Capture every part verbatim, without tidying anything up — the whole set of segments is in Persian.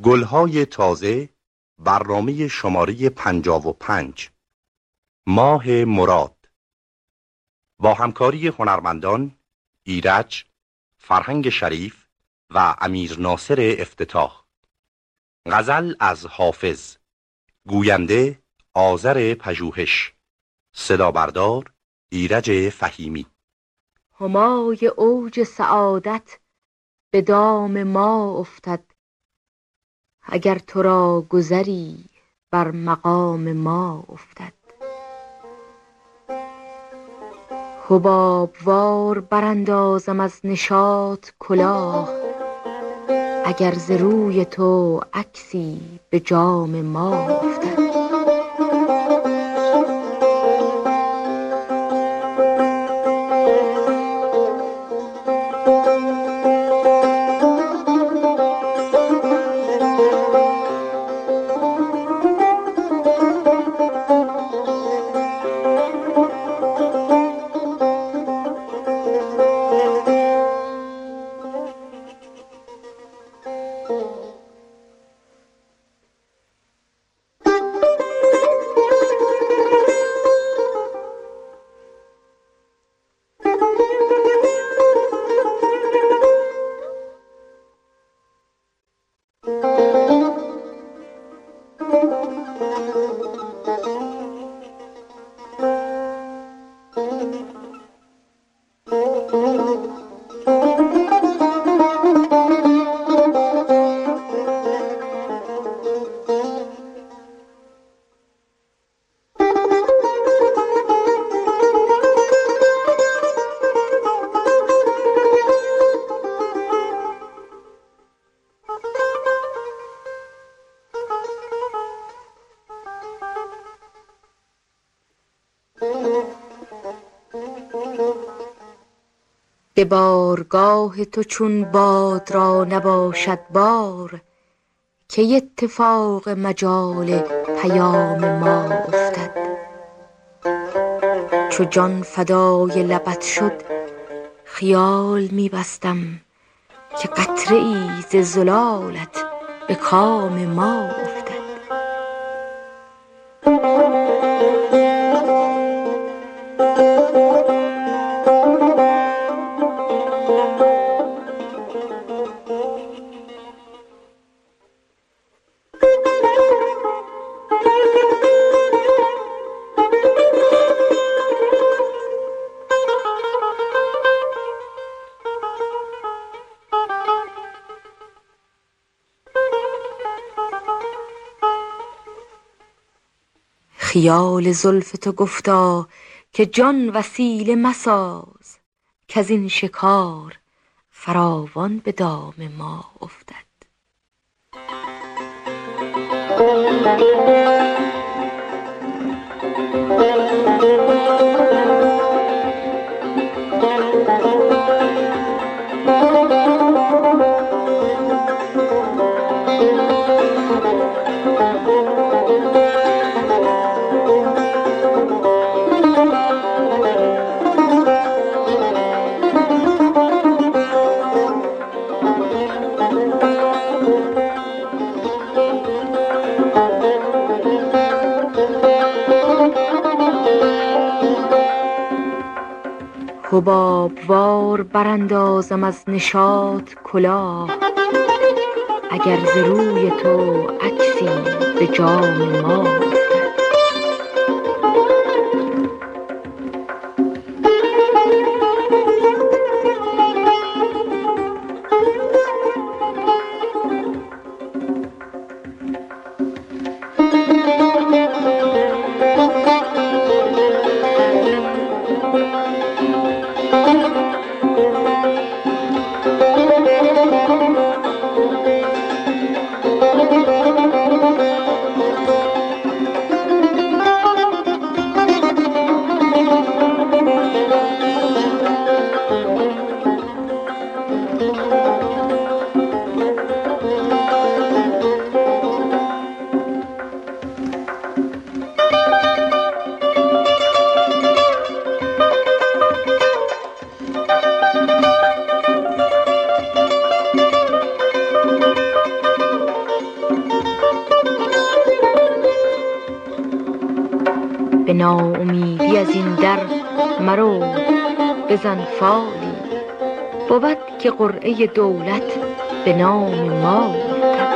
گلهای تازه، برنامه شماره پنجاه و پنج، ماه مراد، با همکاری هنرمندان ایرج، فرهنگ شریف و امیر ناصر افتتاح. غزل از حافظ، گوینده آذر پژوهش، صدا بردار ایرج فهیمی. همای اوج سعادت به دام ما افتد، اگر تو را گذری بر مقام ما افتد. حبابوار براندازم از نشاط کلاه، اگر ز روی تو عکسی به جام ما افتد. به بارگاه تو چون باد را نباشد بار، که اتفاق مجال پیام ما افتد. چو جان فدای لبت شد خیال می بستم، که قطره ای ز زلالت به کام ما افتد. خیال زلف تو گفتا که جان وسیله مساز، که از این شکار فراوان به دام ما افتد. حبابوار براندازم از نشاط کلاه، اگر ز روی تو عکسی به جام ما افتد. به ناامیدی از این در مرو، بزن فالی بود که قرعه دولت به نام ما افتد.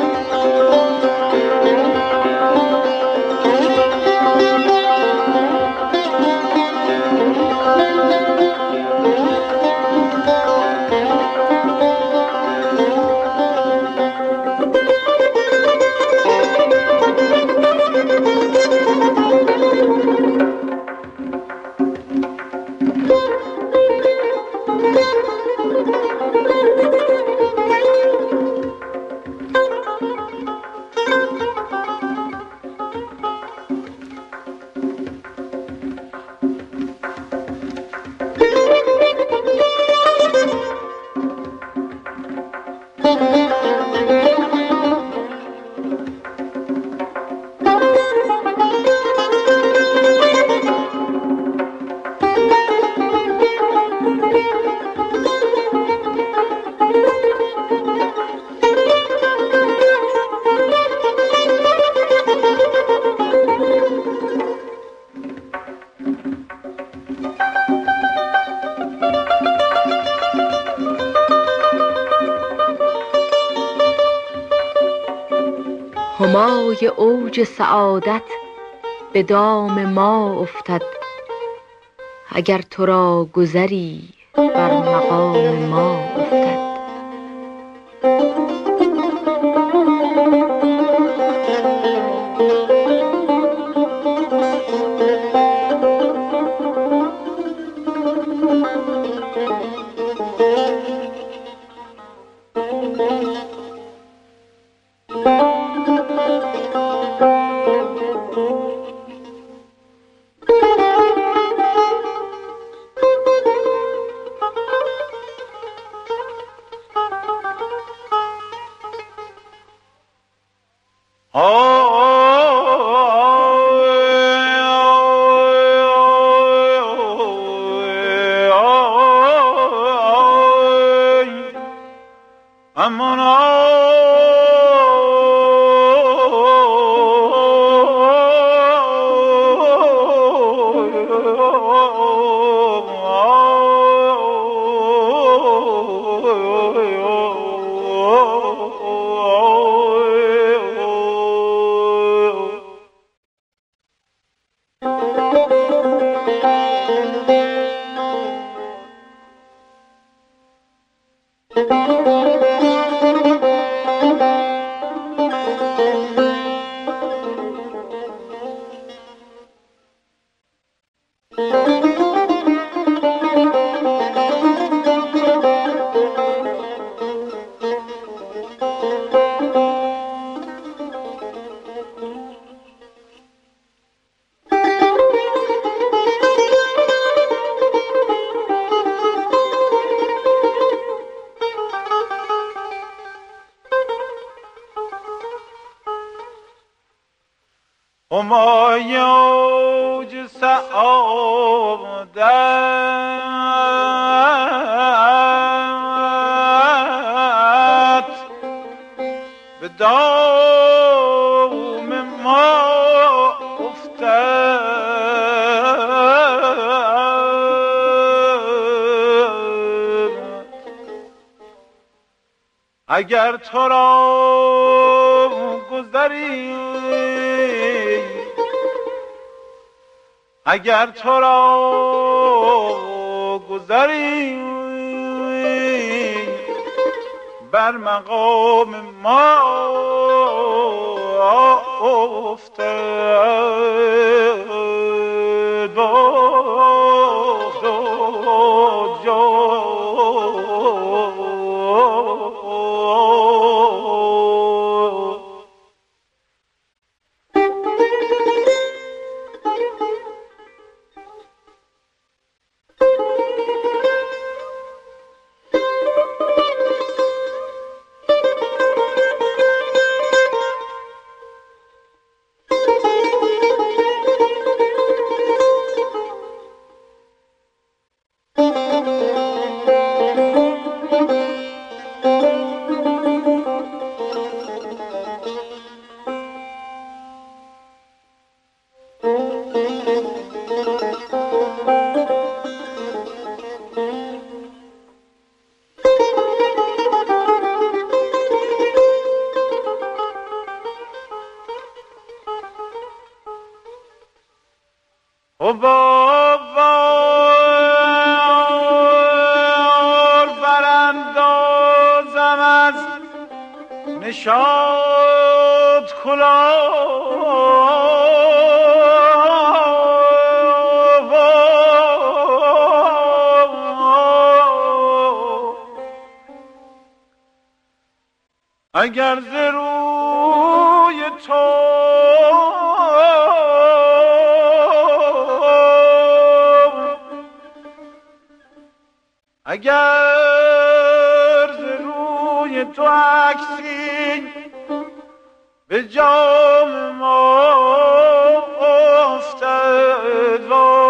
همای اوج سعادت به دام ما افتد، اگر تو را گذری بر مقام ما افتد. همای اوج سعادت به دام ما افتد، اگر تو را گذری اگر تو را گذری بر مقام ما افتد. و بابار براندازم از نشاط کلاه اگر ز روی تو اگر ز روی تو عکسی به جام ما افتد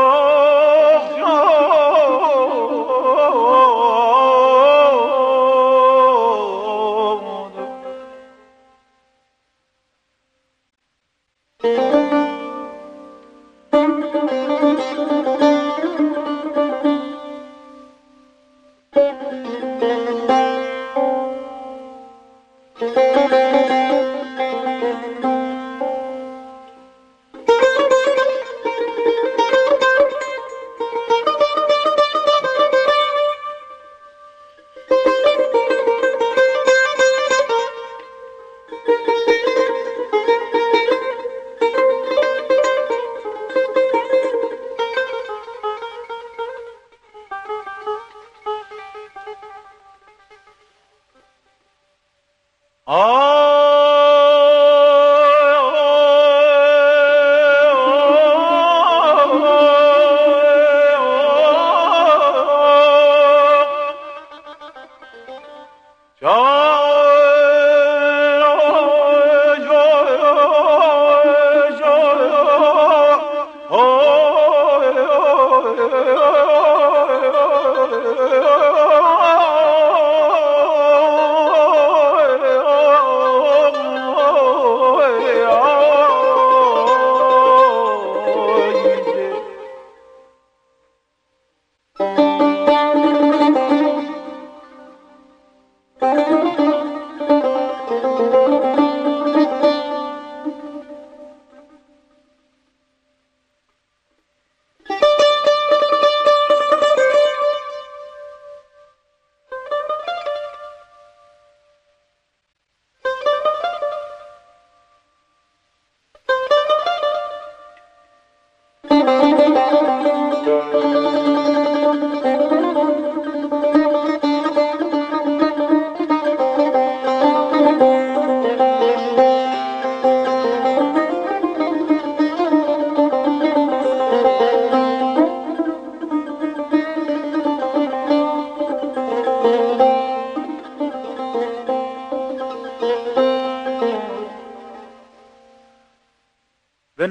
به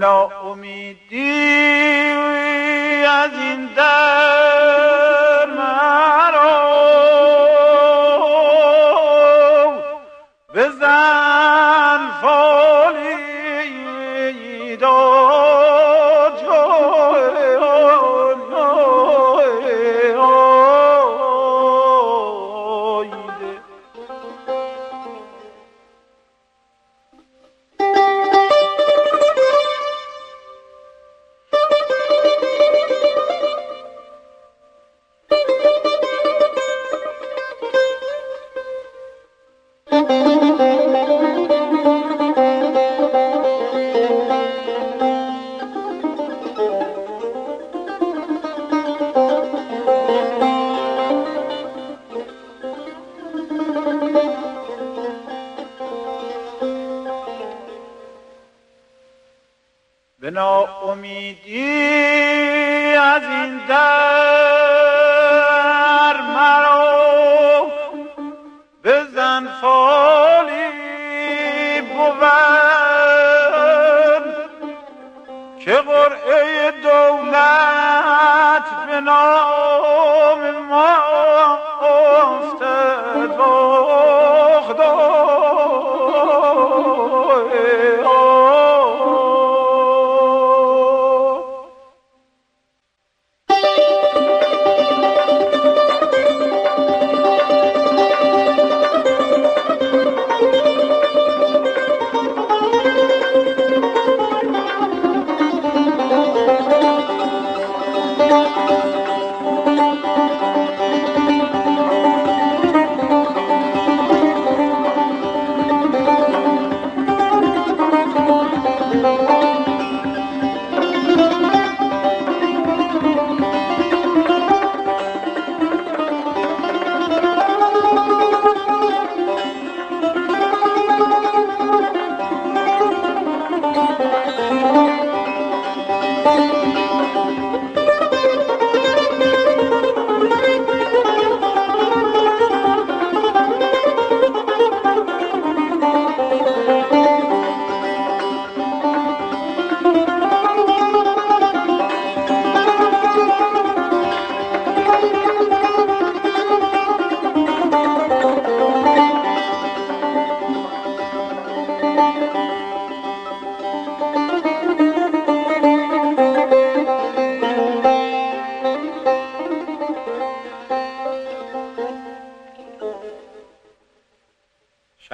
ناامیدی از این در مرا بزن فالی داد به ناامیدی از این در مرا بزن فالی بود که قرعه دولت به نام ما افتد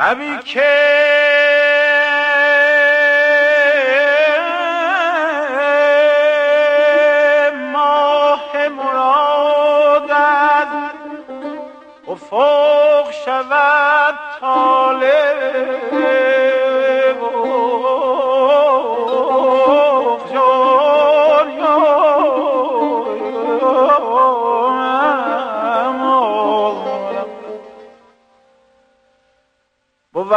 شبی که ماه مراد از افق شود طالع بود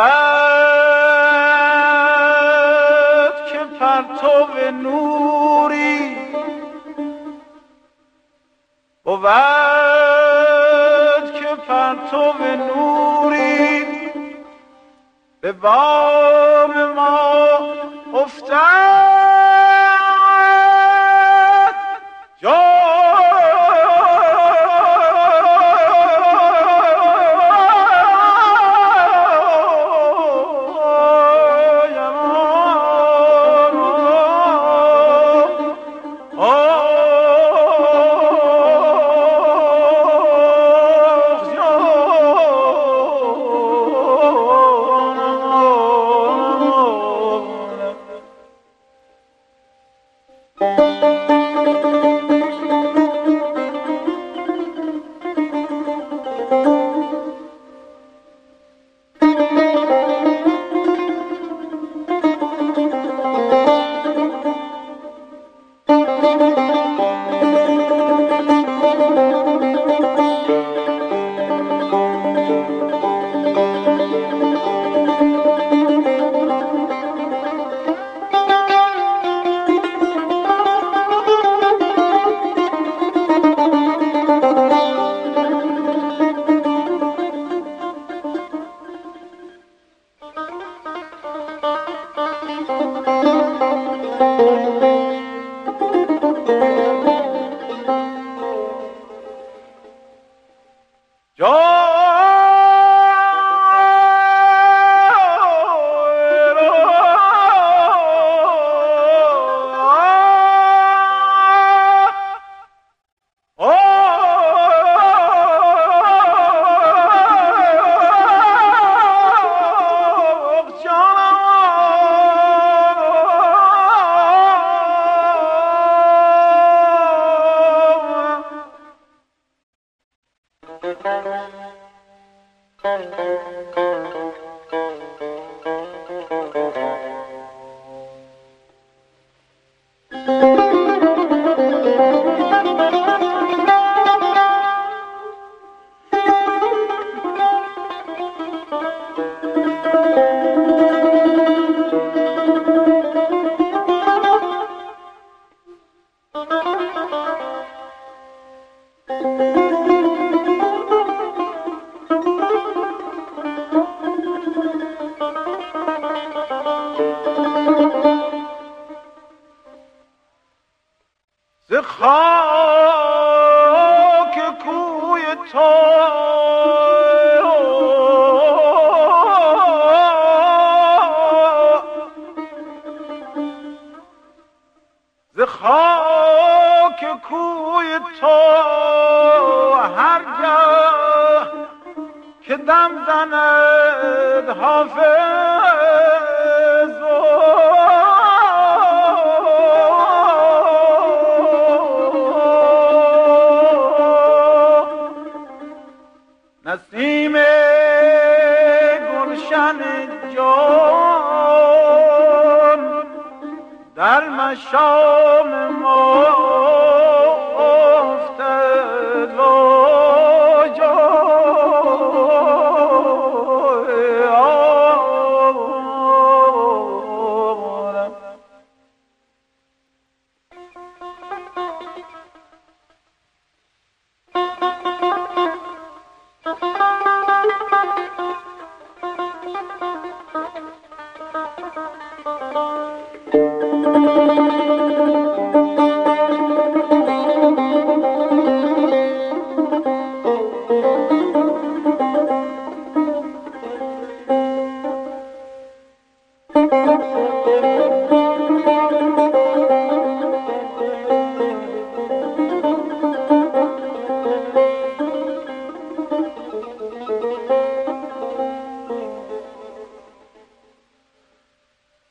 که پرتو نوری بود که پرتو نوری به بام ما افتد خاک کوی تو ز خاک کوی تو هرگاه که دم زند حافظ نسیم گلشن جان در مشام ما افتد و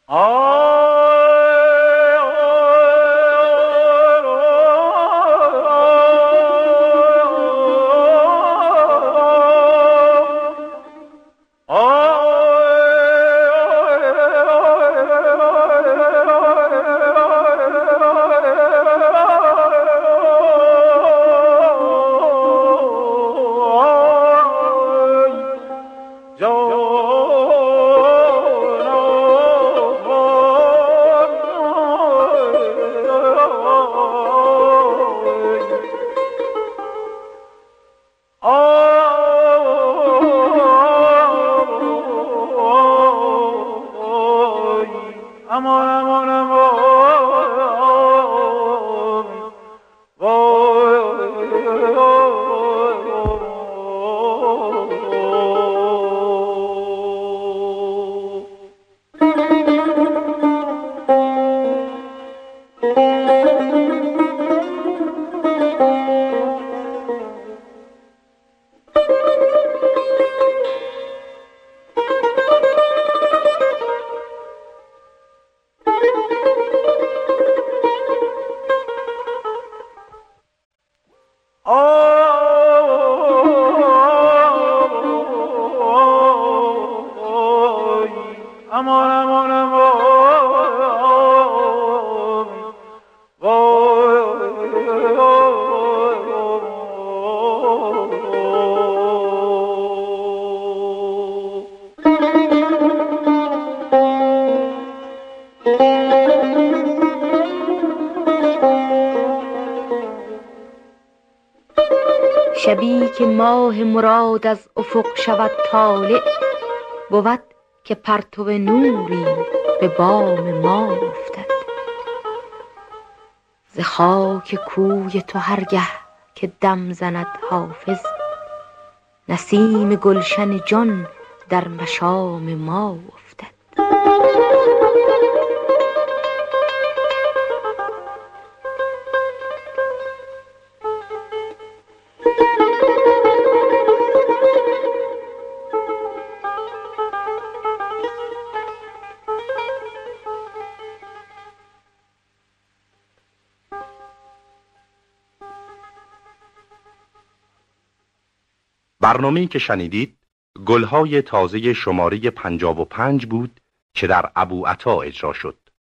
شبی که ماه مراد از افق شود طالع، بود که پرتو نوری به بام ما افتد. ز خاک کوی تو هرگه که دم زند حافظ، نسیم گلشن جان در مشام ما افتد. برنامه‌ای که شنیدید گلهای تازه شماره پنجاه و پنج بود که در ابوعطا اجرا شد.